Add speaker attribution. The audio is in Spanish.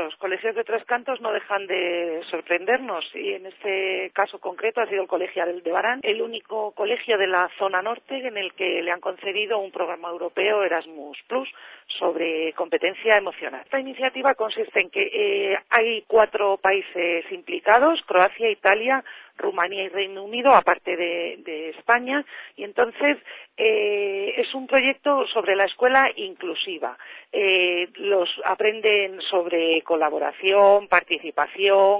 Speaker 1: los colegios de Tres Cantos no dejan de sorprendernos y en este caso concreto ha sido el Colegio de Barán, el único colegio de la zona norte en el que le han concedido un programa europeo Erasmus Plus sobre competencia emocional. Esta iniciativa consiste en que hay 4 países implicados, Croacia, Italia, Rumanía y Reino Unido, aparte de España, y entonces es un proyecto sobre la escuela inclusiva. Los aprenden sobre colaboración, participación,